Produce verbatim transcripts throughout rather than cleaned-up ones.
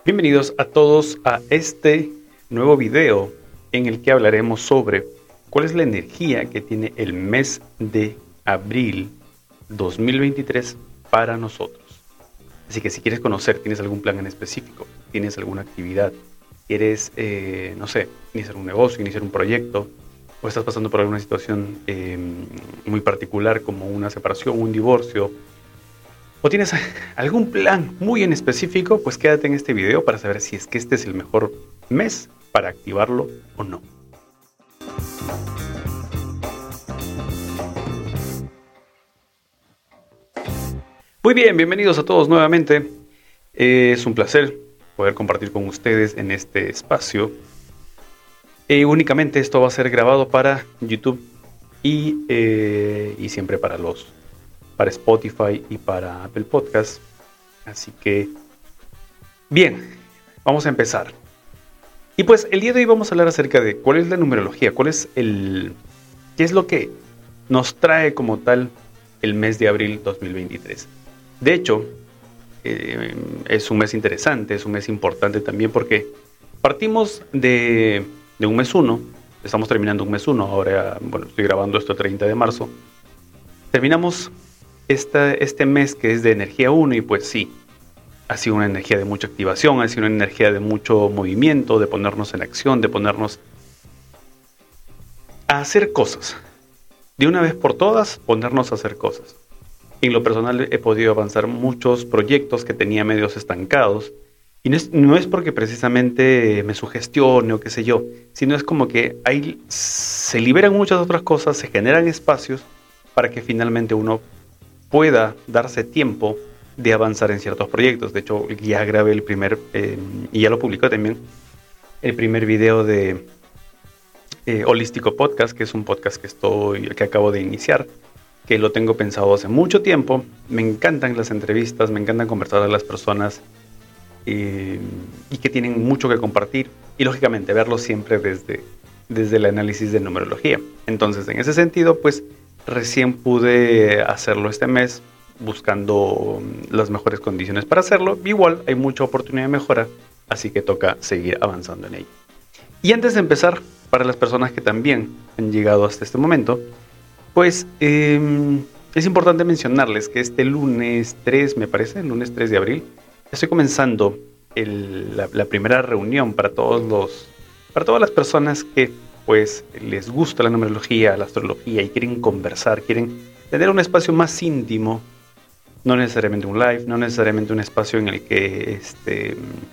Bienvenidos a todos a este nuevo video en el que hablaremos sobre cuál es la energía que tiene el mes de abril dos mil veintitrés para nosotros. Así que si quieres conocer, tienes algún plan en específico, tienes alguna actividad, quieres, eh, no sé, iniciar un negocio, iniciar un proyecto, o estás pasando por alguna situación eh, muy particular como una separación, un divorcio, o tienes algún plan muy en específico, pues quédate en este video para saber si es que este es el mejor mes para activarlo o no. Muy bien, bienvenidos a todos nuevamente. Eh, es un placer poder compartir con ustedes en este espacio. Eh, únicamente esto va a ser grabado para YouTube y, eh, y siempre para los para Spotify y para Apple Podcast. Así que, bien, vamos a empezar. Y pues el día de hoy vamos a hablar acerca de cuál es la numerología, cuál es el, qué es lo que nos trae como tal el mes de abril dos mil veintitrés. De hecho, eh, es un mes interesante, es un mes importante también porque partimos de, de un mes uno, estamos terminando un mes uno, ahora, bueno, estoy grabando esto el treinta de marzo. Terminamos Esta, este mes que es de energía uno y pues sí, ha sido una energía de mucha activación, ha sido una energía de mucho movimiento, de ponernos en acción, de ponernos a hacer cosas. De una vez por todas, ponernos a hacer cosas. En lo personal he podido avanzar muchos proyectos que tenía medios estancados y no es, no es porque precisamente me sugestione o qué sé yo, sino es como que ahí se liberan muchas otras cosas, se generan espacios para que finalmente uno pueda darse tiempo de avanzar en ciertos proyectos. De hecho, ya grabé el primer, eh, y ya lo publicó también, el primer video de eh, Holístico Podcast, que es un podcast que, estoy, que acabo de iniciar, que lo tengo pensado hace mucho tiempo. Me encantan las entrevistas, me encantan conversar a las personas eh, y que tienen mucho que compartir y, lógicamente, verlo siempre desde, desde el análisis de numerología. Entonces, en ese sentido, pues, recién pude hacerlo este mes buscando las mejores condiciones para hacerlo. Igual hay mucha oportunidad de mejora, así que toca seguir avanzando en ello. Y antes de empezar, para las personas que también han llegado hasta este momento, pues eh, es importante mencionarles que este lunes tres, me parece, el lunes tres de abril, estoy comenzando el, la, la primera reunión para todos los, para todas las personas que pues les gusta la numerología, la astrología y quieren conversar, quieren tener un espacio más íntimo, no necesariamente un live, no necesariamente un espacio en el que, este,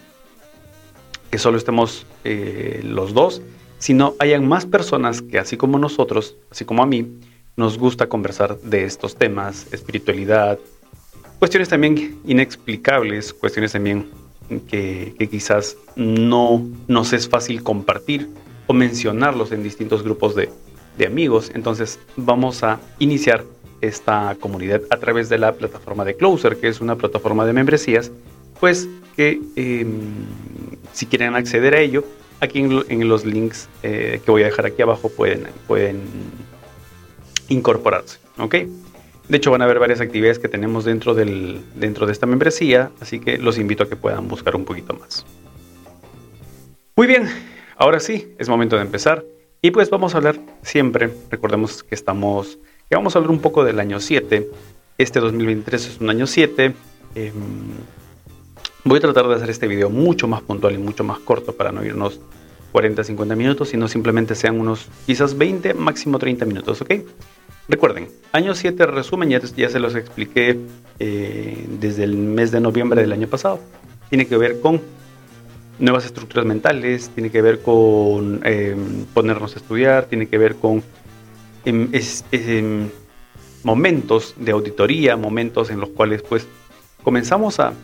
que solo estemos eh, los dos, sino hayan más personas que así como nosotros, así como a mí, nos gusta conversar de estos temas, espiritualidad, cuestiones también inexplicables, cuestiones también que, que quizás no nos es fácil compartir o mencionarlos en distintos grupos de, de amigos. Entonces vamos a iniciar esta comunidad a través de la plataforma de Closer, que es una plataforma de membresías, pues que eh, si quieren acceder a ello, aquí en, en los links eh, que voy a dejar aquí abajo pueden, pueden incorporarse, ¿ok? De hecho van a haber varias actividades que tenemos dentro, del, dentro de esta membresía, así que los invito a que puedan buscar un poquito más. Muy bien. Ahora sí, es momento de empezar y pues vamos a hablar siempre, recordemos que estamos, que vamos a hablar un poco del año siete, este dos mil veintitrés es un año siete, eh, voy a tratar de hacer este video mucho más puntual y mucho más corto para no irnos cuarenta a cincuenta minutos, sino simplemente sean unos quizás veinte, máximo treinta minutos, ¿ok? Recuerden, año siete resumen, ya, ya se los expliqué eh, desde el mes de noviembre del año pasado, tiene que ver con nuevas estructuras mentales, tiene que ver con eh, ponernos a estudiar, tiene que ver con eh, es, eh, momentos de auditoría, momentos en los cuales pues comenzamos a,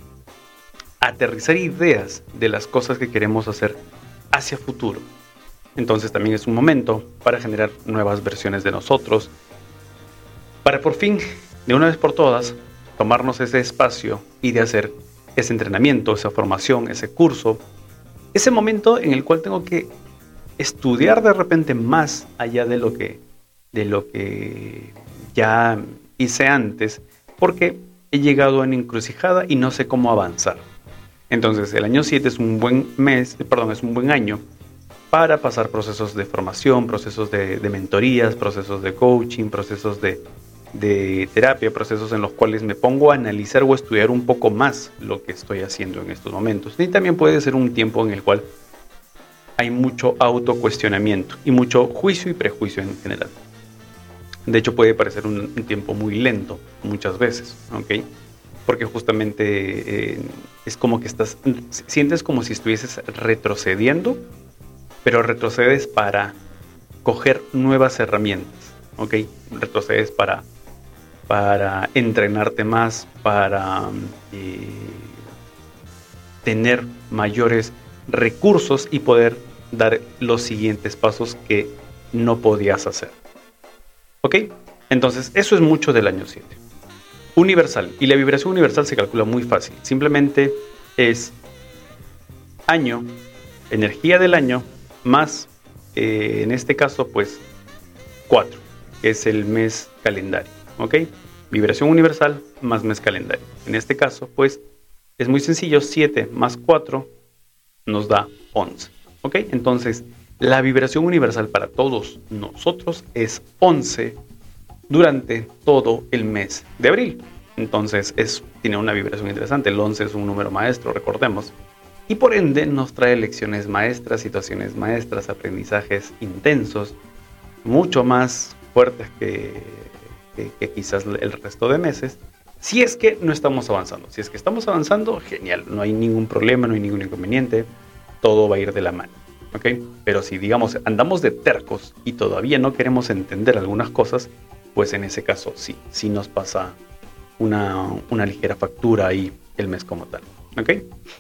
a aterrizar ideas de las cosas que queremos hacer hacia futuro. Entonces también es un momento para generar nuevas versiones de nosotros, para por fin, de una vez por todas, tomarnos ese espacio y de hacer ese entrenamiento, esa formación, ese curso, ese momento en el cual tengo que estudiar de repente más allá de lo que, de lo que ya hice antes, porque he llegado a una encrucijada y no sé cómo avanzar. Entonces, el año siete es un buen mes, perdón, es un buen año para pasar procesos de formación, procesos de, de mentorías, procesos de coaching, procesos de, de terapia, procesos en los cuales me pongo a analizar o estudiar un poco más lo que estoy haciendo en estos momentos. Y también puede ser un tiempo en el cual hay mucho autocuestionamiento y mucho juicio y prejuicio en general. De hecho, puede parecer un, un tiempo muy lento muchas veces, ¿ok? Porque justamente eh, es como que estás, sientes como si estuvieses retrocediendo, pero retrocedes para coger nuevas herramientas, ¿ok? Retrocedes para, para entrenarte más, para eh, tener mayores recursos y poder dar los siguientes pasos que no podías hacer, ¿ok? Entonces, eso es mucho del año siete. Universal. Y la vibración universal se calcula muy fácil. Simplemente es año, energía del año, más, eh, en este caso, pues, cuatro, que es el mes calendario. ¿Ok? Vibración universal más mes calendario. En este caso, pues, es muy sencillo. siete más cuatro nos da once. ¿Ok? Entonces, la vibración universal para todos nosotros es once durante todo el mes de abril. Entonces es, tiene una vibración interesante. El once es un número maestro, recordemos. Y por ende nos trae lecciones maestras, situaciones maestras, aprendizajes intensos, mucho más fuertes que, que, que quizás el resto de meses. Si es que no estamos avanzando. Si es que estamos avanzando, genial. No hay ningún problema, no hay ningún inconveniente. Todo va a ir de la mano. ¿Okay? Pero si, digamos, andamos de tercos y todavía no queremos entender algunas cosas, pues en ese caso sí, sí nos pasa una, una ligera factura ahí el mes como tal. ¿Ok?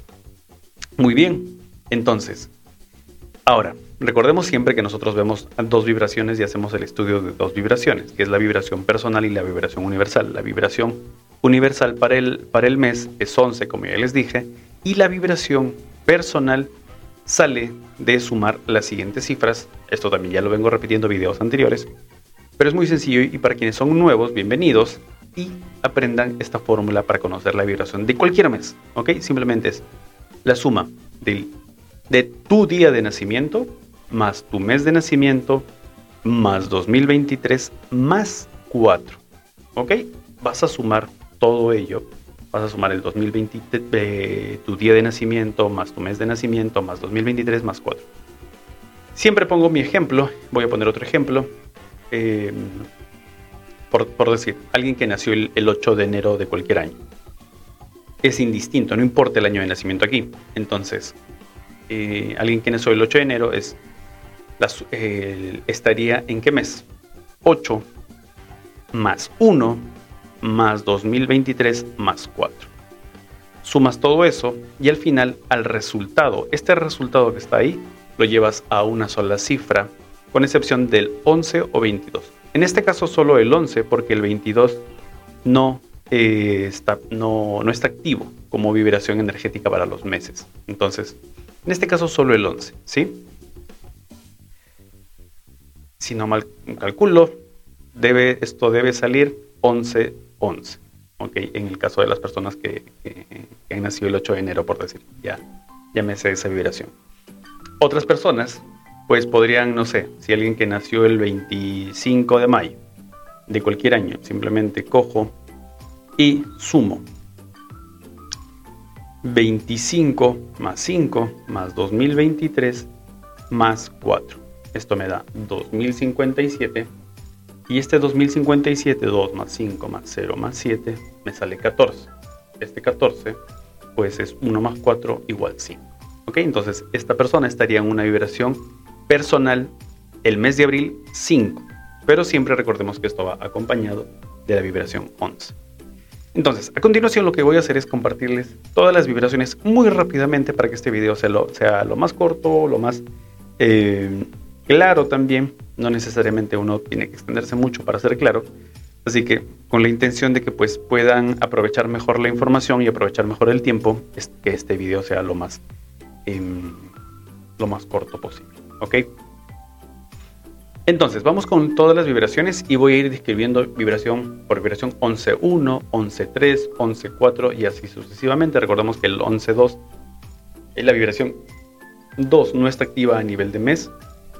Muy bien. Entonces, ahora, recordemos siempre que nosotros vemos dos vibraciones y hacemos el estudio de dos vibraciones, que es la vibración personal y la vibración universal. La vibración universal para el, para el mes es once, como ya les dije, y la vibración personal sale de sumar las siguientes cifras. Esto también ya lo vengo repitiendo en videos anteriores, pero es muy sencillo y para quienes son nuevos, bienvenidos y aprendan esta fórmula para conocer la vibración de cualquier mes, ¿ok? Simplemente es la suma del, de tu día de nacimiento más tu mes de nacimiento más dos mil veintitrés más cuatro, ¿ok? Vas a sumar todo ello. Vas a sumar el dos mil veinte, eh, tu día de nacimiento más tu mes de nacimiento más dos mil veintitrés más cuatro. Siempre pongo mi ejemplo. Voy a poner otro ejemplo. Eh, por, por decir, alguien que nació el, el ocho de enero de cualquier año. Es indistinto, no importa el año de nacimiento aquí. Entonces, eh, alguien que nació el ocho de enero es, la, eh, estaría ¿en qué mes? ocho más uno más dos mil veintitrés más cuatro. Sumas todo eso y al final al resultado, este resultado que está ahí, lo llevas a una sola cifra, con excepción del once o veintidós. En este caso solo el once, porque el veintidós no, eh, está, no, no está activo como vibración energética para los meses. Entonces, en este caso solo el once, ¿sí? Si no mal calculo, debe, esto debe salir once once, ok, en el caso de las personas que, que, que han nacido el ocho de enero, por decir, ya, ya me sé esa vibración. Otras personas, pues podrían, no sé, si alguien que nació el veinticinco de mayo de cualquier año, simplemente cojo y sumo veinticinco más cinco más dos mil veintitrés más cuatro. Esto me da dos mil cincuenta y siete. Y este dos mil cincuenta y siete, dos más cinco más cero más siete, me sale catorce. Este catorce, pues es uno más cuatro igual cinco. ¿Ok? Entonces, esta persona estaría en una vibración personal el mes de abril cinco. Pero siempre recordemos que esto va acompañado de la vibración once. Entonces, a continuación lo que voy a hacer es compartirles todas las vibraciones muy rápidamente para que este video sea lo, sea lo más corto, lo más eh, claro también. No necesariamente uno tiene que extenderse mucho para ser claro. Así que con la intención de que pues puedan aprovechar mejor la información y aprovechar mejor el tiempo, es que este video sea lo más, eh, lo más corto posible. ¿Ok? Entonces vamos con todas las vibraciones y voy a ir describiendo vibración por vibración once uno, once tres, once cuatro y así sucesivamente. Recordemos que el once dos La vibración dos no está activa a nivel de mes.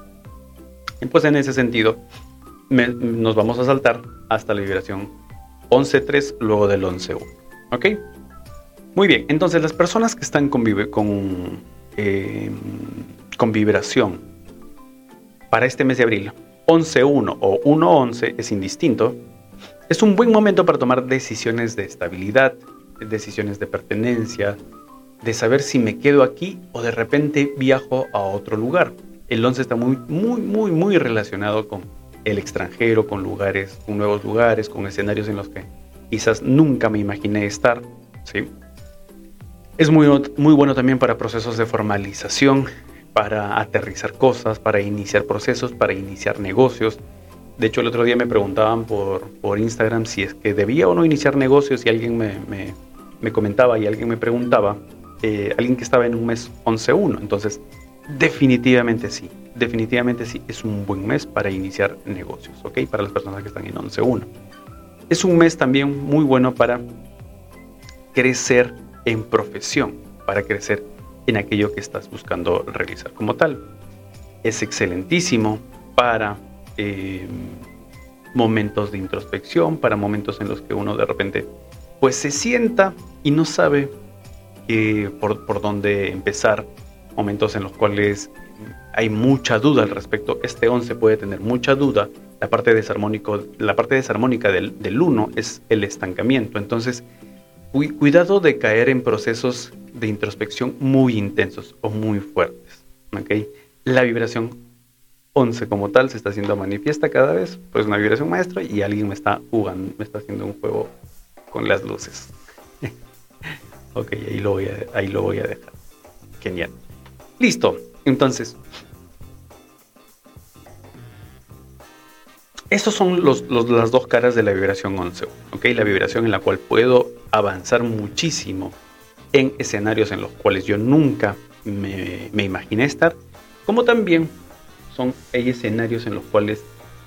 Y pues en ese sentido me, nos vamos a saltar hasta la vibración once tres, luego del once uno. ¿Ok? Muy bien, entonces las personas que están con, con, eh, con vibración para este mes de abril, once uno o uno once es indistinto, es un buen momento para tomar decisiones de estabilidad, decisiones de pertenencia, de saber si me quedo aquí o de repente viajo a otro lugar. El once está muy, muy, muy, muy relacionado con el extranjero, con lugares, con nuevos lugares, con escenarios en los que quizás nunca me imaginé estar, ¿sí? Es muy, muy bueno también para procesos de formalización, para aterrizar cosas, para iniciar procesos, para iniciar negocios. De hecho, el otro día me preguntaban por, por Instagram si es que debía o no iniciar negocios y alguien me, me, me comentaba y alguien me preguntaba, eh, alguien que estaba en un mes once uno. Entonces, definitivamente sí, definitivamente sí, es un buen mes para iniciar negocios, ¿ok? Para las personas que están en once uno. Es un mes también muy bueno para crecer en profesión, para crecer en aquello que estás buscando realizar como tal. Es excelentísimo para eh, momentos de introspección, para momentos en los que uno de repente pues se sienta y no sabe eh, por, por dónde empezar, momentos en los cuales hay mucha duda al respecto. Este once puede tener mucha duda. La parte desarmónico, la parte desarmónica del, del uno es el estancamiento. Entonces, cuidado de caer en procesos de introspección muy intensos o muy fuertes, ¿okay? La vibración once como tal se está haciendo manifiesta cada vez, pues una vibración maestra y alguien me está jugando, me está haciendo un juego con las luces. Ok, ahí lo, voy a, ahí lo voy a dejar. Genial. Listo, entonces, estos son los, los, las dos caras de la vibración once, ¿ok? La vibración en la cual puedo avanzar muchísimo en escenarios en los cuales yo nunca me, me imaginé estar, como también son, hay escenarios en los cuales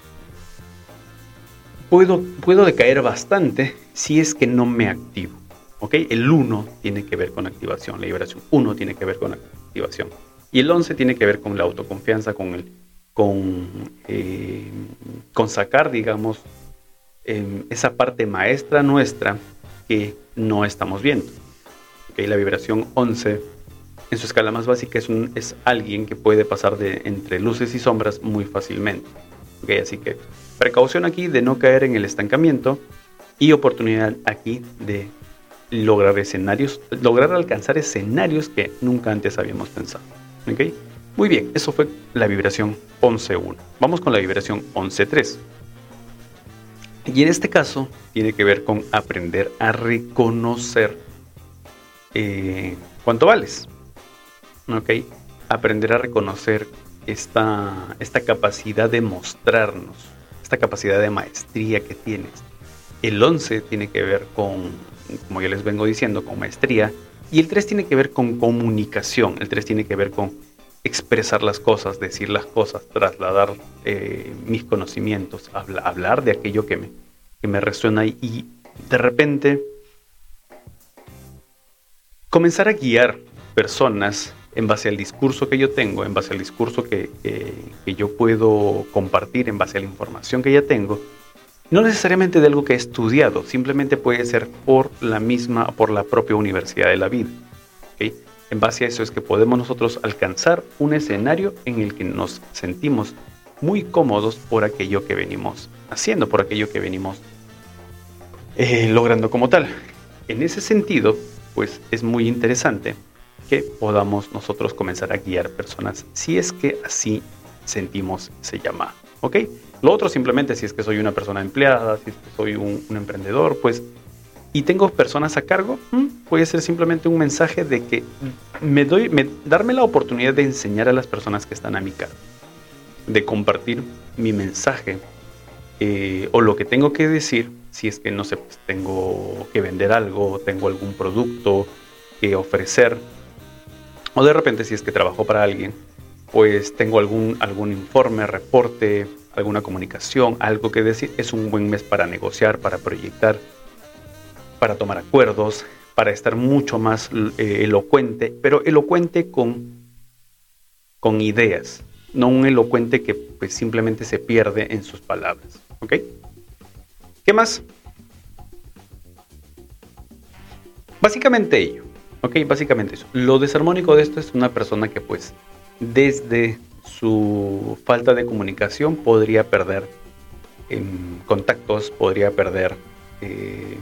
puedo, puedo decaer bastante si es que no me activo, ¿ok? El uno tiene que ver con activación, la vibración uno tiene que ver con activación, y el once tiene que ver con la autoconfianza, con el Con, eh, con sacar, digamos, eh, esa parte maestra nuestra que no estamos viendo. ¿Okay? La vibración once, en su escala más básica, es, un, es alguien que puede pasar de entre luces y sombras muy fácilmente. ¿Okay? Así que precaución aquí de no caer en el estancamiento y oportunidad aquí de lograr escenarios, lograr alcanzar escenarios que nunca antes habíamos pensado. ¿Okay? Muy bien, eso fue la vibración once uno. Vamos con la vibración once tres. Y en este caso tiene que ver con aprender a reconocer eh, cuánto vales. ¿Ok? Aprender a reconocer esta, esta capacidad de mostrarnos, esta capacidad de maestría que tienes. El once tiene que ver con, como ya les vengo diciendo, con maestría. Y el tres tiene que ver con comunicación. El tres tiene que ver con expresar las cosas, decir las cosas, trasladar eh, mis conocimientos, habla, hablar de aquello que me, que me resuena y, y de repente comenzar a guiar personas en base al discurso que yo tengo, en base al discurso que, que, que yo puedo compartir, en base a la información que ya tengo, no necesariamente de algo que he estudiado, simplemente puede ser por la misma, por la propia universidad de la vida. ¿Okay? En base a eso es que podemos nosotros alcanzar un escenario en el que nos sentimos muy cómodos por aquello que venimos haciendo, por aquello que venimos eh, logrando como tal. En ese sentido, pues es muy interesante que podamos nosotros comenzar a guiar personas si es que así sentimos ese llamado, ¿ok? Lo otro simplemente si es que soy una persona empleada, si es que soy un, un emprendedor, pues y tengo personas a cargo, puede ser simplemente un mensaje de que me doy, me, darme la oportunidad de enseñar a las personas que están a mi cargo, de compartir mi mensaje eh, o lo que tengo que decir, si es que no sé, pues tengo que vender algo, tengo algún producto que ofrecer, o de repente si es que trabajo para alguien, pues tengo algún, algún informe, reporte, alguna comunicación, algo que decir. Es un buen mes para negociar, para proyectar, para tomar acuerdos, para estar mucho más eh, elocuente, pero elocuente con, con ideas, no un elocuente que pues, simplemente se pierde en sus palabras. ¿Ok? ¿Qué más? Básicamente ello. Ok, básicamente eso. Lo desarmónico de esto es una persona que pues desde su falta de comunicación podría perder eh, contactos, podría perder, eh,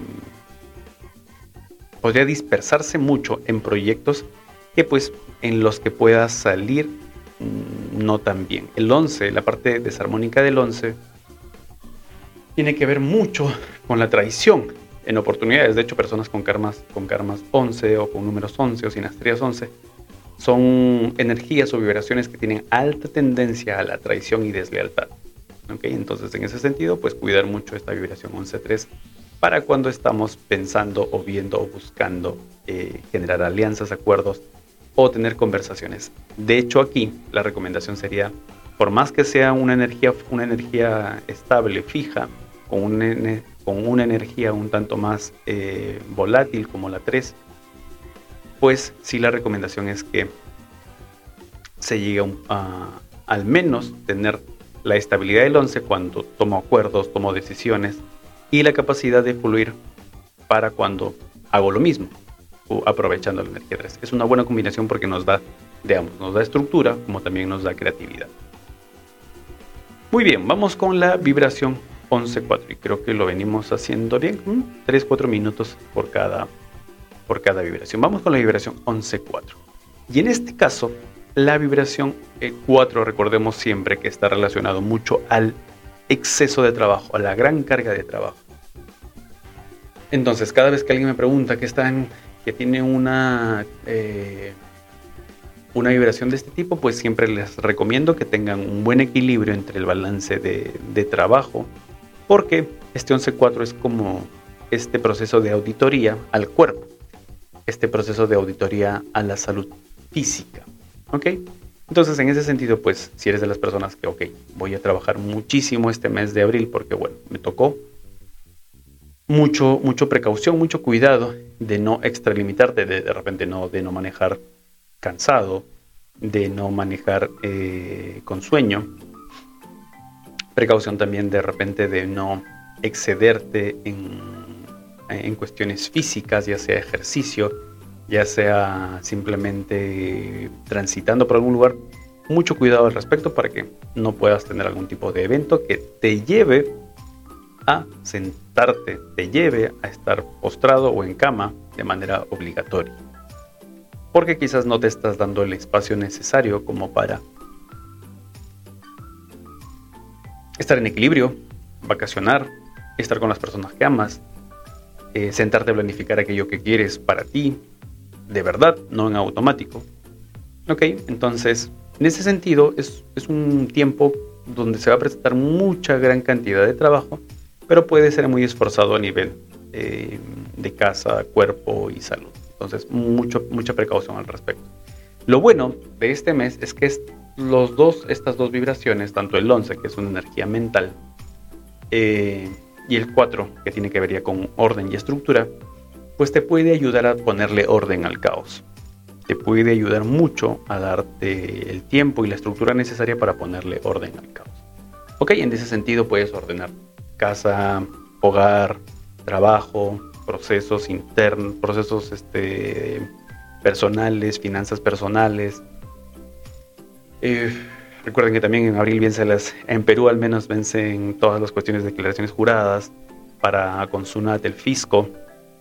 podría dispersarse mucho en proyectos que pues en los que pueda salir mmm, no tan bien. El once, la parte desarmónica del once, tiene que ver mucho con la traición en oportunidades. De hecho, personas con karmas, con karmas once o con números once o sinastrías once son energías o vibraciones que tienen alta tendencia a la traición y deslealtad. ¿Okay? Entonces, en ese sentido, pues cuidar mucho esta vibración once tres para cuando estamos pensando o viendo o buscando eh, generar alianzas, acuerdos o tener conversaciones. De hecho, aquí la recomendación sería, por más que sea una energía, una energía estable, fija, con un con una energía un tanto más eh, volátil como la tres, pues sí la recomendación es que se llegue a, a al menos tener la estabilidad del once cuando tomo acuerdos, tomo decisiones y la capacidad de fluir para cuando hago lo mismo, aprovechando la energía tres. Es una buena combinación porque nos da, digamos, nos da estructura como también nos da creatividad. Muy bien, vamos con la vibración once cuatro y creo que lo venimos haciendo bien, tres cuatro minutos por cada, por cada vibración. Vamos con la vibración once cuatro. Y en este caso, la vibración cuatro, recordemos siempre que está relacionado mucho al exceso de trabajo, a la gran carga de trabajo. Entonces, cada vez que alguien me pregunta que, están, que tiene una, eh, una vibración de este tipo, pues siempre les recomiendo que tengan un buen equilibrio entre el balance de, de trabajo, porque este once cuatro es como este proceso de auditoría al cuerpo, este proceso de auditoría a la salud física, ¿ok? Entonces, en ese sentido, pues, si eres de las personas que, ok, voy a trabajar muchísimo este mes de abril porque, bueno, me tocó, mucho, mucho precaución, mucho cuidado de no extralimitarte, de, de repente no, de no manejar cansado, de no manejar eh, con sueño. Precaución también de repente de no excederte en, en cuestiones físicas, ya sea ejercicio, ya sea simplemente transitando por algún lugar. Mucho cuidado al respecto para que no puedas tener algún tipo de evento que te lleve a sentarte, te lleve a estar postrado o en cama de manera obligatoria. Porque quizás no te estás dando el espacio necesario como para estar en equilibrio, vacacionar, estar con las personas que amas, eh, sentarte a planificar aquello que quieres para ti, de verdad, no en automático. Ok, entonces, en ese sentido, es, es un tiempo donde se va a presentar mucha gran cantidad de trabajo, pero puede ser muy esforzado a nivel eh, de casa, cuerpo y salud. Entonces, mucho, mucha precaución al respecto. Lo bueno de este mes es que es los dos, estas dos vibraciones, tanto el once, que es una energía mental, eh, y el cuatro, que tiene que ver ya con orden y estructura, pues te puede ayudar a ponerle orden al caos. Te puede ayudar mucho a darte el tiempo y la estructura necesaria para ponerle orden al caos. Ok, en ese sentido puedes ordenar casa, hogar, trabajo, procesos internos, procesos este, personales, finanzas personales. Eh, recuerden que también en abril vence las, en Perú al menos vencen todas las cuestiones de declaraciones juradas para con SUNAT, el fisco.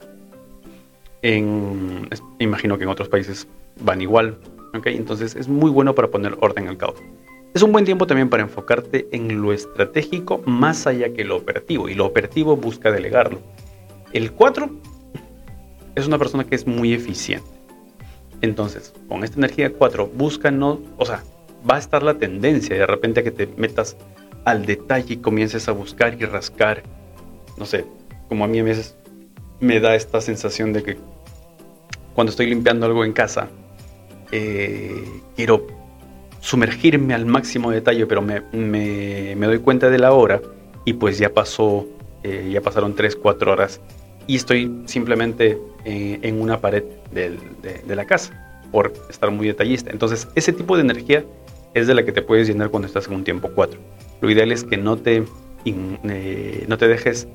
En, imagino que en otros países van igual, ¿okay? Entonces es muy bueno para poner orden al caos. Es un buen tiempo también para enfocarte en lo estratégico más allá que lo operativo, y lo operativo busca delegarlo. El cuatro es una persona que es muy eficiente. Entonces, con esta energía cuatro, busca no, o sea, va a estar la tendencia de repente a que te metas al detalle y comiences a buscar y rascar. No sé, como a mí a veces me da esta sensación de que cuando estoy limpiando algo en casa, eh, quiero sumergirme al máximo detalle, pero me, me, me doy cuenta de la hora y pues ya pasó, eh, ya pasaron tres cuatro horas y estoy simplemente eh, en una pared del, de, de la casa, por estar muy detallista. Entonces, ese tipo de energía es de la que te puedes llenar cuando estás en un tiempo cuatro. Lo ideal es que no te, in, eh, no te dejes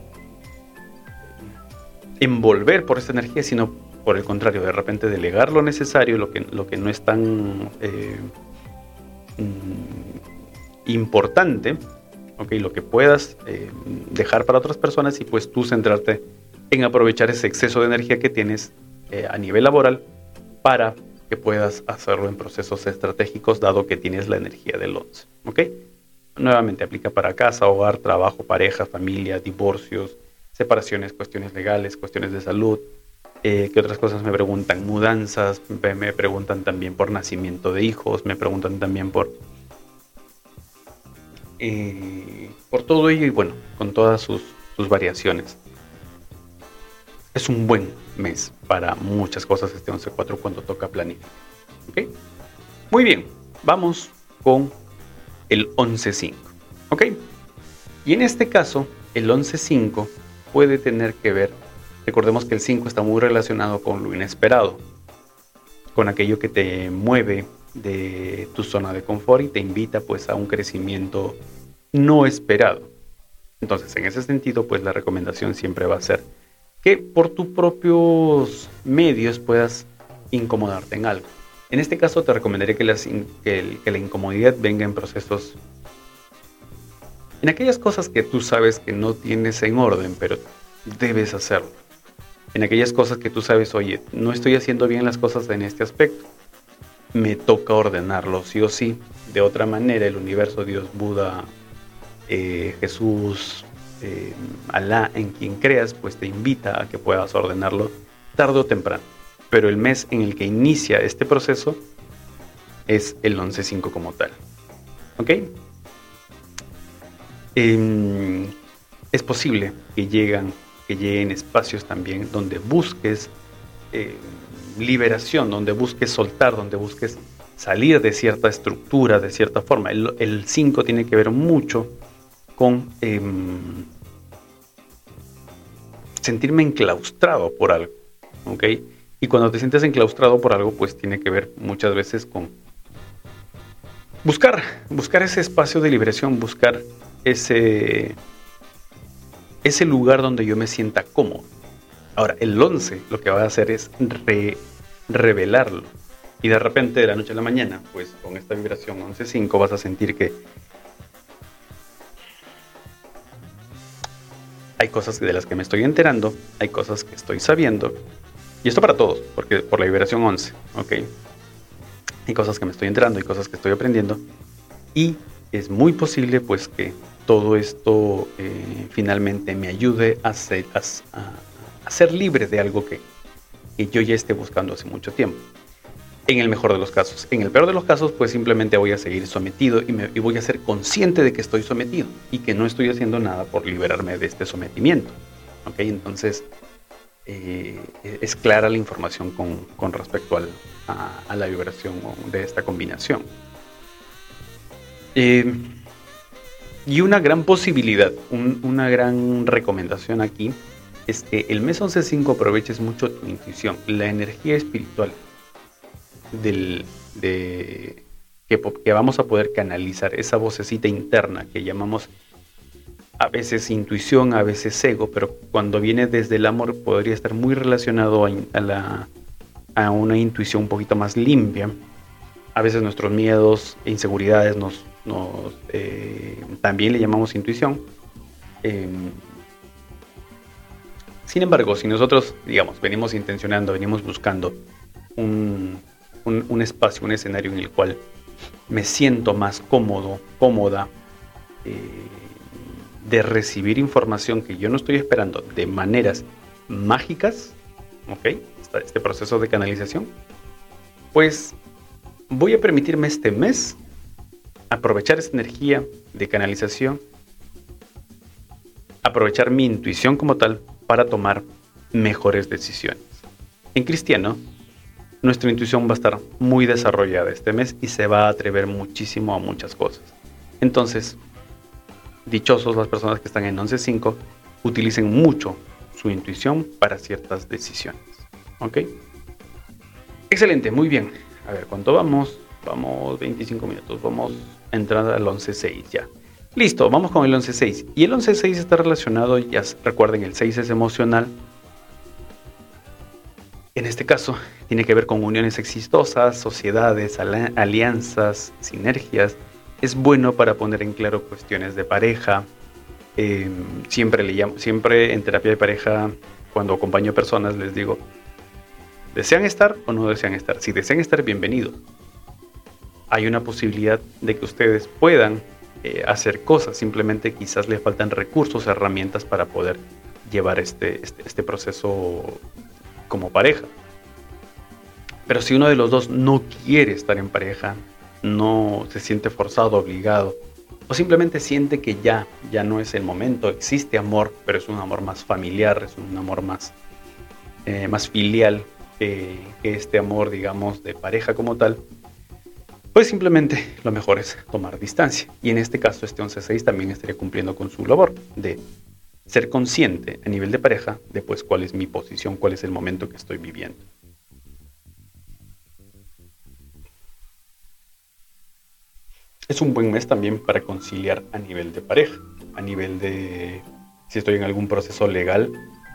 envolver por esta energía, sino por el contrario, de repente delegar lo necesario, lo que, lo que no es tan eh, importante, okay, lo que puedas eh, dejar para otras personas, y pues tú centrarte en aprovechar ese exceso de energía que tienes eh, a nivel laboral para que puedas hacerlo en procesos estratégicos, dado que tienes la energía del once. ¿Okay? Nuevamente aplica para casa, hogar, trabajo, pareja, familia, divorcios, separaciones, cuestiones legales, cuestiones de salud. Eh, ¿Qué otras cosas me preguntan? Mudanzas, me, me preguntan también por nacimiento de hijos, me preguntan también por, eh, por todo ello, y bueno, con todas sus, sus variaciones. Es un buen mes para muchas cosas este once cuatro cuando toca planificar. ¿Okay? Muy bien, vamos con el once cinco. ¿Ok? Y en este caso, el once cinco puede tener que ver, recordemos que el cinco está muy relacionado con lo inesperado, con aquello que te mueve de tu zona de confort y te invita pues a un crecimiento no esperado. Entonces, en ese sentido, pues la recomendación siempre va a ser que por tus propios medios puedas incomodarte en algo. En este caso te recomendaría que, las, que, el, que la incomodidad venga en procesos, en aquellas cosas que tú sabes que no tienes en orden, pero debes hacerlo. En aquellas cosas que tú sabes, oye, no estoy haciendo bien las cosas en este aspecto, me toca ordenarlo sí o sí. De otra manera, el universo, Dios, Buda, eh, Jesús, eh, Alá, en quien creas, pues te invita a que puedas ordenarlo tarde o temprano. Pero el mes en el que inicia este proceso es el once cinco como tal. ¿Ok? Eh, es posible que, llegan, que lleguen espacios también donde busques eh, liberación, donde busques soltar, donde busques salir de cierta estructura, de cierta forma. El cinco tiene que ver mucho con eh, sentirme enclaustrado por algo. ¿Ok? Y cuando te sientes enclaustrado por algo, pues tiene que ver muchas veces con buscar, buscar ese espacio de liberación, buscar ese, ese lugar donde yo me sienta cómodo. Ahora, el once lo que va a hacer es re, revelarlo. Y de repente, de la noche a la mañana, pues con esta vibración once cinco vas a sentir que hay cosas de las que me estoy enterando, hay cosas que estoy sabiendo. Y esto para todos, porque por la vibración once, ¿ok? Hay cosas que me estoy enterando, hay cosas que estoy aprendiendo. Y es muy posible, pues, que todo esto eh, finalmente me ayude a ser, a, a ser libre de algo que, que yo ya esté buscando hace mucho tiempo. En el mejor de los casos. En el peor de los casos, pues simplemente voy a seguir sometido y, me, y voy a ser consciente de que estoy sometido y que no estoy haciendo nada por liberarme de este sometimiento. ¿Ok? Entonces, eh, es clara la información con, con respecto al, a, a la vibración de esta combinación. Eh, y una gran posibilidad, un, una gran recomendación aquí es que el mes once cinco aproveches mucho tu intuición, la energía espiritual del, de, que, que vamos a poder canalizar, esa vocecita interna que llamamos a veces intuición, a veces ego, pero cuando viene desde el amor podría estar muy relacionado a, a, la, a una intuición un poquito más limpia. A veces nuestros miedos e inseguridades nos, nos eh, también le llamamos intuición. Eh, sin embargo, si nosotros, digamos, venimos intencionando, venimos buscando un, un, un espacio, un escenario en el cual me siento más cómodo, cómoda, eh, de recibir información que yo no estoy esperando de maneras mágicas, ¿ok? Este proceso de canalización, pues voy a permitirme este mes aprovechar esa energía de canalización, aprovechar mi intuición como tal para tomar mejores decisiones. En cristiano, nuestra intuición va a estar muy desarrollada este mes y se va a atrever muchísimo a muchas cosas. Entonces, dichosos las personas que están en once cinco, utilicen mucho su intuición para ciertas decisiones. ¿Ok? Excelente, muy bien. A ver, ¿cuánto vamos? Vamos veinticinco minutos. Vamos a entrar al once seis ya. Listo, vamos con el once seis. Y el once seis está relacionado, ya recuerden, el seis es emocional. En este caso, tiene que ver con uniones exitosas, sociedades, alianzas, sinergias. Es bueno para poner en claro cuestiones de pareja. Eh, siempre, le llamo, siempre en terapia de pareja, cuando acompaño a personas, les digo, ¿desean estar o no desean estar? Si desean estar, bienvenidos. Hay una posibilidad de que ustedes puedan eh, hacer cosas, simplemente quizás les faltan recursos, herramientas para poder llevar este, este, este proceso como pareja. Pero si uno de los dos no quiere estar en pareja, no se siente forzado, obligado, o simplemente siente que ya, ya no es el momento, existe amor, pero es un amor más familiar, es un amor más, eh, más filial que, que este amor, digamos, de pareja como tal, pues simplemente lo mejor es tomar distancia. Y en este caso, este once seis también estaría cumpliendo con su labor de ser consciente a nivel de pareja de pues cuál es mi posición, cuál es el momento que estoy viviendo. Es un buen mes también para conciliar a nivel de pareja, a nivel de si estoy en algún proceso legal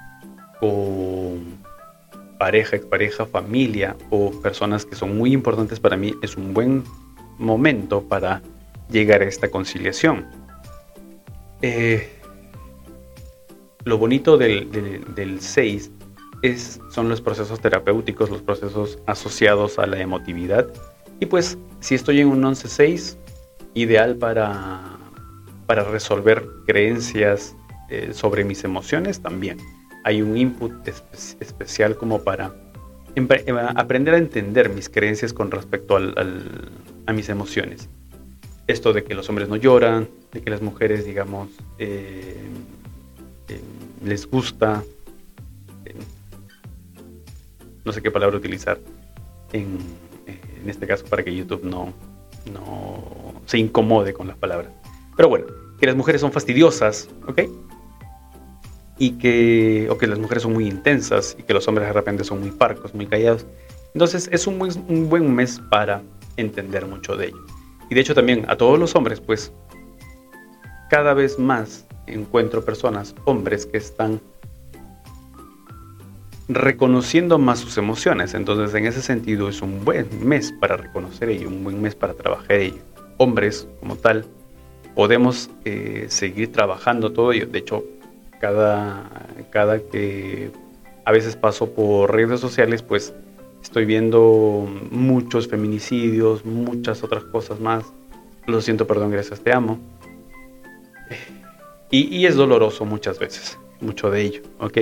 con pareja, expareja, familia o personas que son muy importantes para mí. Es un buen momento para llegar a esta conciliación. Eh, lo bonito del, del, del seis es, son los procesos terapéuticos, los procesos asociados a la emotividad. Y pues si estoy en un once seis, ideal para, para resolver creencias eh, sobre mis emociones también. Hay un input espe- especial como para empre- aprender a entender mis creencias con respecto al, al, a mis emociones. Esto de que los hombres no lloran, de que las mujeres, digamos, eh, eh, les gusta, eh, no sé qué palabra utilizar en, en este caso para que YouTube no, no se incomode con las palabras. Pero bueno, que las mujeres son fastidiosas, ¿ok? Y que, o que las mujeres son muy intensas y que los hombres de repente son muy parcos, muy callados. Entonces es un buen, un buen mes para entender mucho de ello. Y de hecho también a todos los hombres, pues cada vez más encuentro personas, hombres que están reconociendo más sus emociones. Entonces en ese sentido es un buen mes para reconocer ello, un buen mes para trabajar ello. Hombres como tal, podemos eh, seguir trabajando todo ello. De hecho, cada, cada que a veces paso por redes sociales, pues estoy viendo muchos feminicidios, muchas otras cosas más. Lo siento, perdón, gracias, te amo. Y, y es doloroso muchas veces, mucho de ello, ¿ok?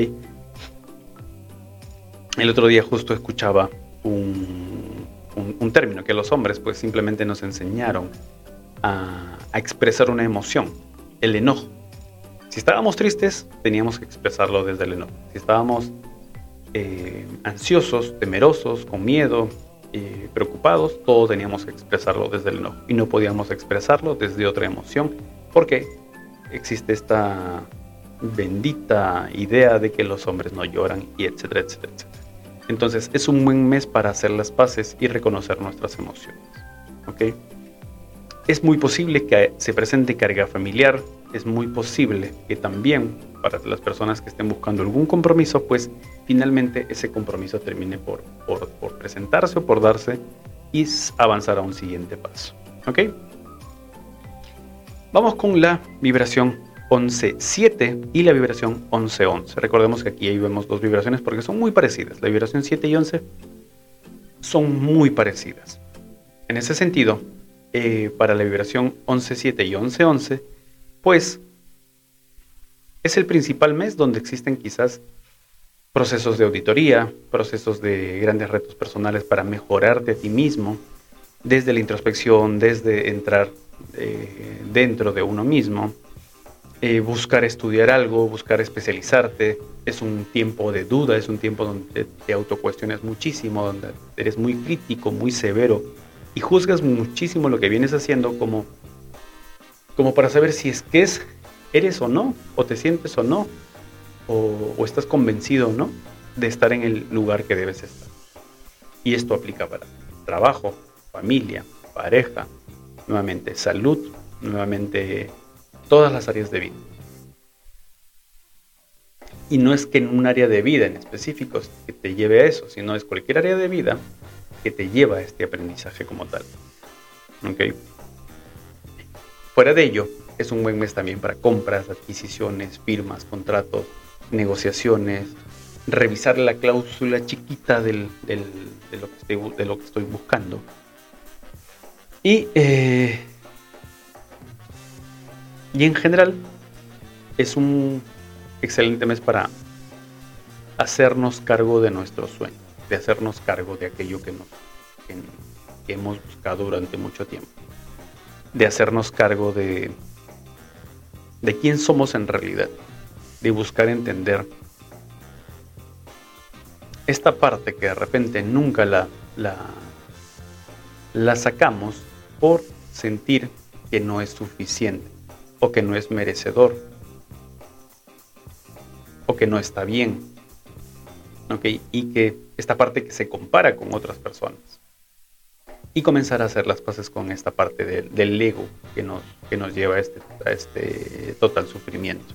El otro día justo escuchaba un, un, un término que los hombres pues simplemente nos enseñaron a, a expresar una emoción, el enojo. Si estábamos tristes, teníamos que expresarlo desde el enojo. Si estábamos eh, ansiosos, temerosos, con miedo, eh, preocupados, todo teníamos que expresarlo desde el enojo. Y no podíamos expresarlo desde otra emoción, porque existe esta bendita idea de que los hombres no lloran, y etcétera, etcétera, etcétera. Entonces es un buen mes para hacer las paces y reconocer nuestras emociones, ¿ok? Es muy posible que se presente carga familiar, es muy posible que también para las personas que estén buscando algún compromiso, pues finalmente ese compromiso termine por, por, por presentarse o por darse y avanzar a un siguiente paso, ¿ok? Vamos con la vibración once siete y la vibración once once. Recordemos que aquí ahí vemos dos vibraciones porque son muy parecidas. La vibración siete y once son muy parecidas. En ese sentido, eh, para la vibración once siete y once once, pues es el principal mes donde existen quizás procesos de auditoría, procesos de grandes retos personales para mejorarte a ti mismo, desde la introspección, desde entrar eh, dentro de uno mismo. Eh, buscar estudiar algo, buscar especializarte. Es un tiempo de duda, es un tiempo donde te autocuestionas muchísimo, donde eres muy crítico, muy severo y juzgas muchísimo lo que vienes haciendo como, como para saber si es que es, eres o no, o te sientes o no o, o estás convencido, ¿no?, de estar en el lugar que debes estar. Y esto aplica para trabajo, familia, pareja, nuevamente salud, nuevamente todas las áreas de vida. Y no es que en un área de vida en específico que te lleve a eso, sino es cualquier área de vida que te lleva a este aprendizaje como tal. ¿Ok? Fuera de ello, es un buen mes también para compras, adquisiciones, firmas, contratos, negociaciones, revisar la cláusula chiquita del, del, de, lo que estoy, de lo que estoy buscando. Y, eh, y en general, es un excelente mes para hacernos cargo de nuestros sueños, de hacernos cargo de aquello que, nos, que, que hemos buscado durante mucho tiempo, de hacernos cargo de, de quién somos en realidad, de buscar entender esta parte que de repente nunca la, la, la sacamos por sentir que no es suficiente o que no es merecedor o que no está bien, ¿okay? Y que esta parte que se compara con otras personas y comenzar a hacer las paces con esta parte de, del ego que nos, que nos lleva a este, a este total sufrimiento.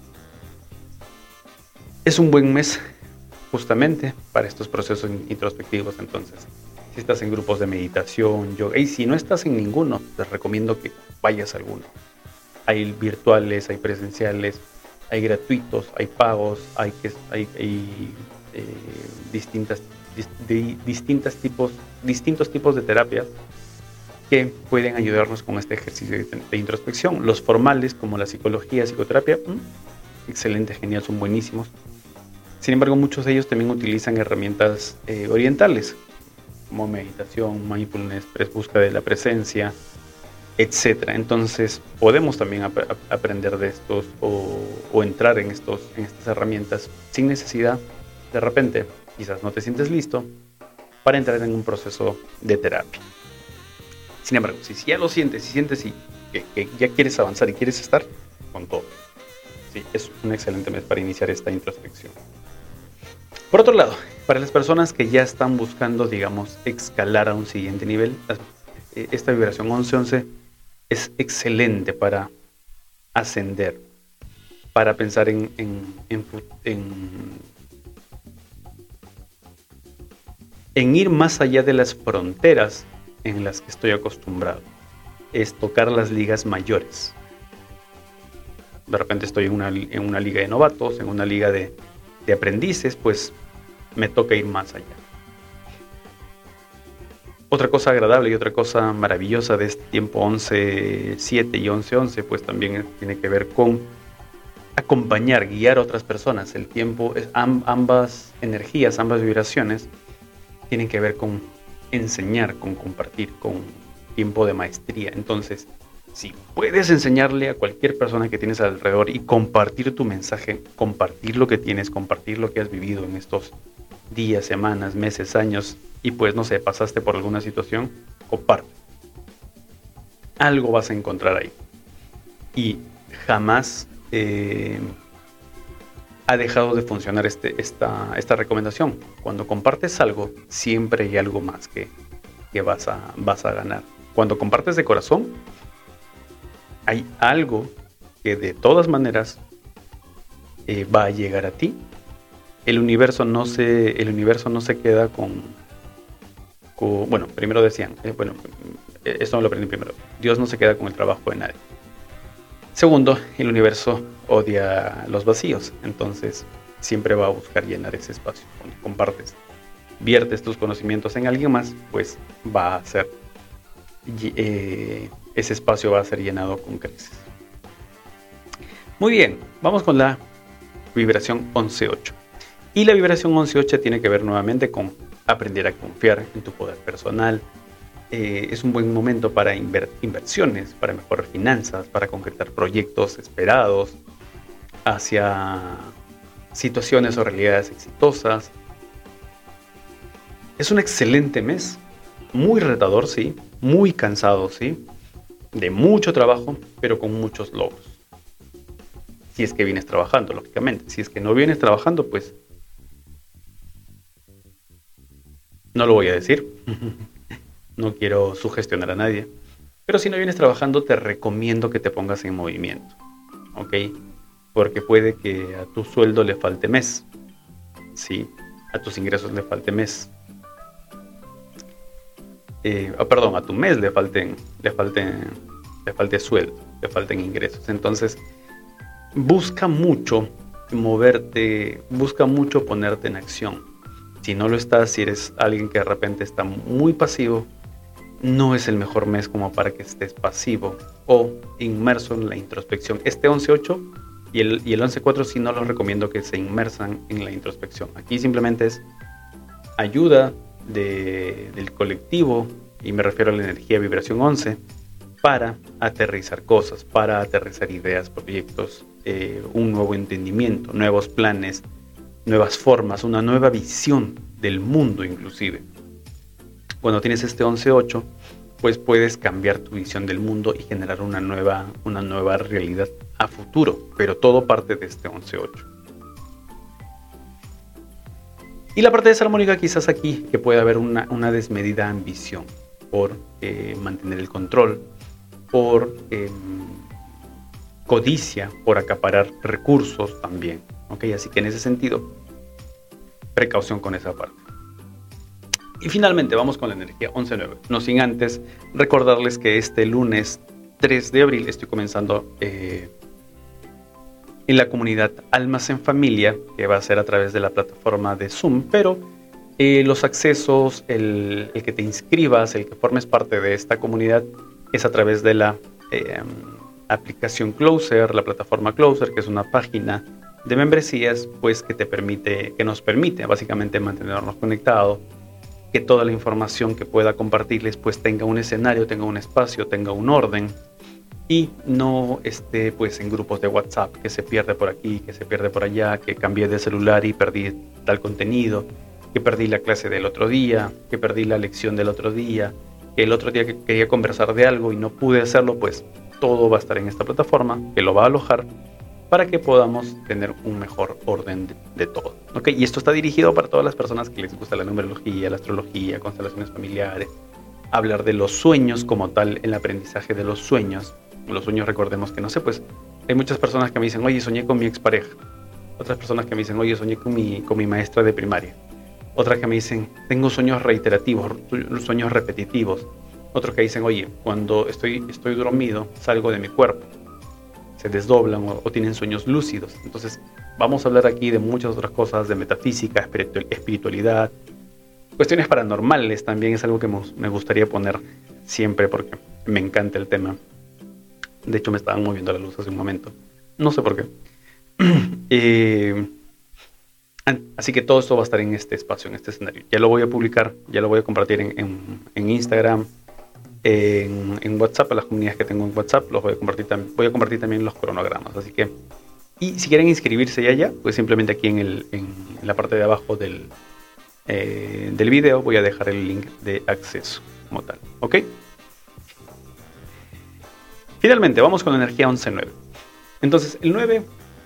Es un buen mes justamente para estos procesos introspectivos. Entonces, si estás en grupos de meditación, yoga, y si no estás en ninguno, te recomiendo que vayas a alguno. Hay virtuales, hay presenciales, hay gratuitos, hay pagos, hay, hay, hay eh, distintas, di, distintas tipos, distintos tipos de terapias que pueden ayudarnos con este ejercicio de, de introspección. Los formales, como la psicología, psicoterapia, mmm, excelente, genial, son buenísimos. Sin embargo, muchos de ellos también utilizan herramientas eh, orientales, como meditación, mindfulness, búsqueda de la presencia, etcétera. Entonces, podemos también ap aprender de estos o, o entrar en, estos, en estas herramientas sin necesidad, de repente, quizás no te sientes listo para entrar en un proceso de terapia. Sin embargo, si ya lo sientes, si sientes y que, que ya quieres avanzar y quieres estar con todo, sí, es un excelente mes para iniciar esta introspección. Por otro lado, para las personas que ya están buscando, digamos, escalar a un siguiente nivel, esta vibración once once es excelente para ascender, para pensar en, en, en, en, en ir más allá de las fronteras en las que estoy acostumbrado. Es tocar las ligas mayores. De repente estoy en una, en una liga de novatos, en una liga de, de aprendices, pues me toca ir más allá. Otra cosa agradable y otra cosa maravillosa de este tiempo once siete y once once, pues también tiene que ver con acompañar, guiar a otras personas. El tiempo, es, ambas energías, ambas vibraciones, tienen que ver con enseñar, con compartir, con tiempo de maestría. Entonces, si puedes enseñarle a cualquier persona que tienes alrededor y compartir tu mensaje, compartir lo que tienes, compartir lo que has vivido en estos días, semanas, meses, años, y pues no sé, pasaste por alguna situación, comparte. Algo vas a encontrar ahí. Y jamás eh, ha dejado de funcionar este, esta, esta recomendación. Cuando compartes algo, siempre hay algo más que, que vas, a, vas a ganar. Cuando compartes de corazón, hay algo que de todas maneras eh, va a llegar a ti. El universo no se, el universo no se queda con, con bueno, primero decían, eh, bueno, esto no lo aprendí primero, Dios no se queda con el trabajo de nadie. Segundo, el universo odia los vacíos, entonces siempre va a buscar llenar ese espacio. Cuando compartes, viertes tus conocimientos en alguien más, pues va a ser, eh, ese espacio va a ser llenado con creces. Muy bien, vamos con la vibración once ocho. Y la vibración once ocho tiene que ver nuevamente con aprender a confiar en tu poder personal. Eh, es un buen momento para inver inversiones, para mejorar finanzas, para concretar proyectos esperados hacia situaciones o realidades exitosas. Es un excelente mes, muy retador, sí, muy cansado, sí, de mucho trabajo, pero con muchos logros. Si es que vienes trabajando, lógicamente. Si es que no vienes trabajando, pues no lo voy a decir. No quiero sugestionar a nadie. Pero si no vienes trabajando, te recomiendo que te pongas en movimiento. ¿Ok? Porque puede que a tu sueldo le falte mes. Sí, a tus ingresos le falte mes. Eh, oh, perdón, a tu mes le falten, le falten, le falte sueldo, le falten ingresos. Entonces, busca mucho moverte, busca mucho ponerte en acción. Si no lo estás, si eres alguien que de repente está muy pasivo, no es el mejor mes como para que estés pasivo o inmerso en la introspección. Este once ocho y el, y el once cuatro sí no los recomiendo que se inmersan en la introspección. Aquí simplemente es ayuda de, del colectivo, y me refiero a la energía vibración once, para aterrizar cosas, para aterrizar ideas, proyectos, eh, un nuevo entendimiento, nuevos planes, nuevas formas, una nueva visión del mundo inclusive. Cuando tienes este once ocho, pues puedes cambiar tu visión del mundo y generar una nueva, una nueva realidad a futuro, pero todo parte de este once ocho. Y la parte desarmónica quizás aquí, que puede haber una, una desmedida ambición por eh, mantener el control, por eh, codicia, por acaparar recursos también. ¿Okay? Así que en ese sentido, precaución con esa parte. Y finalmente vamos con la energía once nueve. No sin antes recordarles que este lunes tres de abril estoy comenzando eh, en la comunidad Almas en Familia, que va a ser a través de la plataforma de Zoom, pero eh, los accesos, el, el que te inscribas, el que formes parte de esta comunidad es a través de la eh, aplicación Closer, la plataforma Closer, que es una página de membresías, pues que te permite, que nos permite básicamente mantenernos conectados, que toda la información que pueda compartirles pues tenga un escenario, tenga un espacio, tenga un orden y no esté pues en grupos de WhatsApp que se pierde por aquí, que se pierde por allá, que cambié de celular y perdí tal contenido, que perdí la clase del otro día, que perdí la lección del otro día, que el otro día que quería conversar de algo y no pude hacerlo, pues todo va a estar en esta plataforma que lo va a alojar para que podamos tener un mejor orden de, de todo. ¿Okay? Y esto está dirigido para todas las personas que les gusta la numerología, la astrología, constelaciones familiares, hablar de los sueños como tal, el aprendizaje de los sueños. Los sueños, recordemos que no sé, pues hay muchas personas que me dicen, oye, soñé con mi expareja. Otras personas que me dicen, oye, soñé con mi, con mi maestra de primaria. Otras que me dicen, tengo sueños reiterativos, sueños repetitivos. Otros que dicen, oye, cuando estoy, estoy dormido, salgo de mi cuerpo. Se desdoblan o, o tienen sueños lúcidos. Entonces vamos a hablar aquí de muchas otras cosas, de metafísica, espiritualidad, cuestiones paranormales también es algo que me gustaría poner siempre porque me encanta el tema. De hecho me estaban moviendo la luz hace un momento, no sé por qué. eh, así que todo esto va a estar en este espacio, en este escenario. Ya lo voy a publicar, ya lo voy a compartir en, en, en Instagram, En, en WhatsApp, a las comunidades que tengo en WhatsApp, los voy a compartir, voy a compartir también los cronogramas, así que, y si quieren inscribirse ya ya, pues simplemente aquí en, el, en, en la parte de abajo del, eh, del video voy a dejar el link de acceso como tal, ¿ok? Finalmente, vamos con la energía once nueve. Entonces, el nueve,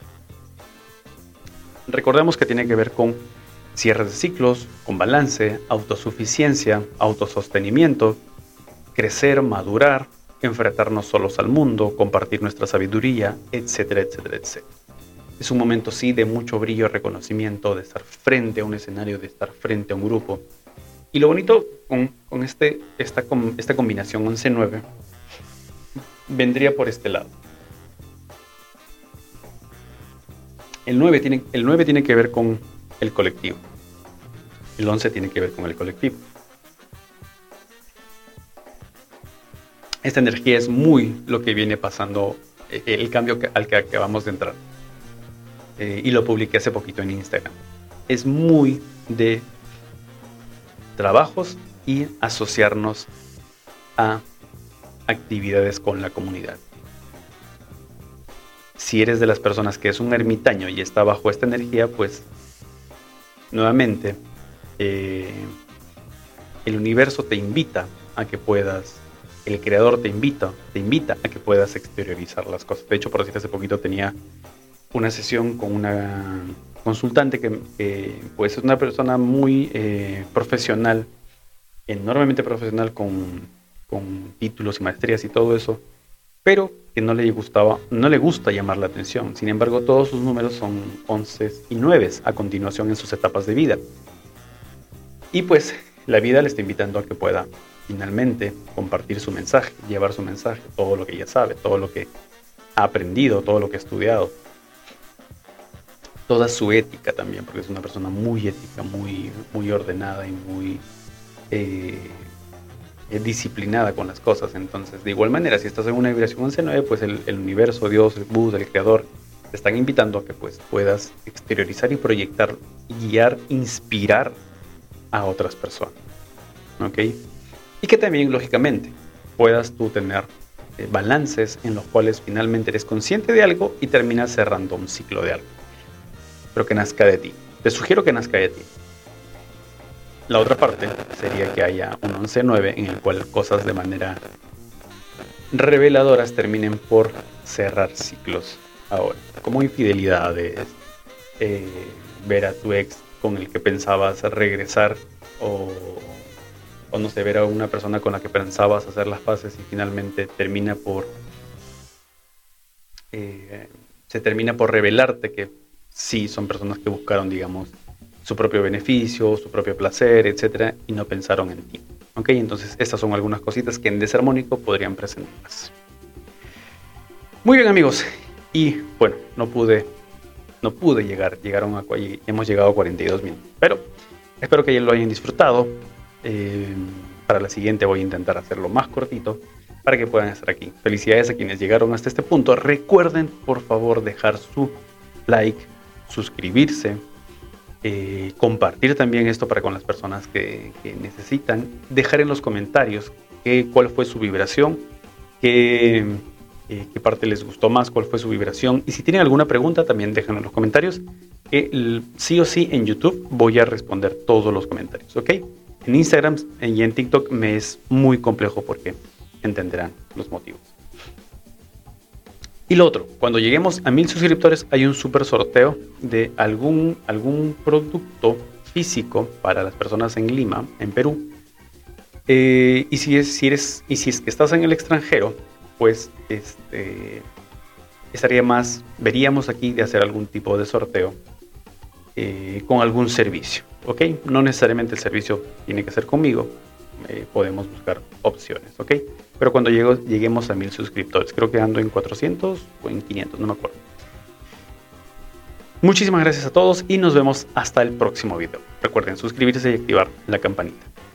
recordemos que tiene que ver con cierres de ciclos, con balance, autosuficiencia, autosostenimiento, crecer, madurar, enfrentarnos solos al mundo, compartir nuestra sabiduría, etcétera, etcétera, etcétera. Es un momento, sí, de mucho brillo, reconocimiento, de estar frente a un escenario, de estar frente a un grupo. Y lo bonito con, con este, esta, con, esta combinación once nueve vendría por este lado. El nueve, tiene, el nueve tiene que ver con el colectivo. El once tiene que ver con el colectivo. Esta energía es muy lo que viene pasando, el cambio al que acabamos de entrar. Eh, y lo publiqué hace poquito en Instagram. Es muy de trabajos y asociarnos a actividades con la comunidad. Si eres de las personas que es un ermitaño y está bajo esta energía, pues nuevamente eh, el universo te invita a que puedas, el creador te invita, te invita a que puedas exteriorizar las cosas. De hecho, por decir, hace poquito tenía una sesión con una consultante que, que pues es una persona muy eh, profesional, enormemente profesional con, con títulos y maestrías y todo eso, pero que no le gustaba, no le gusta llamar la atención. Sin embargo, todos sus números son once y nueve a continuación en sus etapas de vida. Y pues la vida le está invitando a que pueda finalmente compartir su mensaje, llevar su mensaje, todo lo que ella sabe, todo lo que ha aprendido, todo lo que ha estudiado, toda su ética también, porque es una persona muy ética, muy, muy ordenada y muy eh, disciplinada con las cosas. Entonces, de igual manera, si estás en una vibración once nueve, pues el, el universo, Dios, el Buda, el Creador, te están invitando a que pues puedas exteriorizar y proyectar, guiar, inspirar a otras personas, ¿ok? Y que también, lógicamente, puedas tú tener eh, balances en los cuales finalmente eres consciente de algo y terminas cerrando un ciclo de algo, pero que nazca de ti. Te sugiero que nazca de ti. La otra parte sería que haya un once nueve en el cual cosas de manera reveladoras terminen por cerrar ciclos ahora, como infidelidades, eh, ver a tu ex con el que pensabas regresar, o, o no sé, ver a una persona con la que pensabas hacer las paces y finalmente termina por eh, se termina por revelarte que sí son personas que buscaron, digamos, su propio beneficio, su propio placer, etcétera, y no pensaron en ti. ¿Ok? Entonces, estas son algunas cositas que en Desarmónico podrían presentarse. Muy bien, amigos. Y bueno, no pude, no pude llegar. Llegaron a, hemos llegado a cuarenta y dos minutos. Pero espero que lo hayan disfrutado. Eh, para la siguiente voy a intentar hacerlo más cortito para que puedan estar aquí. Felicidades a quienes llegaron hasta este punto. Recuerden, por favor, dejar su like, suscribirse, Eh, compartir también esto para con las personas que, que necesitan, dejar en los comentarios que, cuál fue su vibración, qué, eh, qué parte les gustó más, cuál fue su vibración, y si tienen alguna pregunta también déjenlo en los comentarios, que el, sí o sí en YouTube voy a responder todos los comentarios, ¿ok? En Instagram y en TikTok me es muy complejo porque entenderán los motivos. Y lo otro, cuando lleguemos a mil suscriptores hay un super sorteo de algún, algún producto físico para las personas en Lima, en Perú. Eh, y, si es, si eres, y si es que estás en el extranjero, pues este, estaría más, veríamos aquí de hacer algún tipo de sorteo eh, con algún servicio, ¿ok? No necesariamente el servicio tiene que ser conmigo, eh, podemos buscar opciones, ¿ok? Pero cuando llego, lleguemos a mil suscriptores, creo que ando en cuatrocientos o en quinientos, no me acuerdo. Muchísimas gracias a todos y nos vemos hasta el próximo video. Recuerden suscribirse y activar la campanita.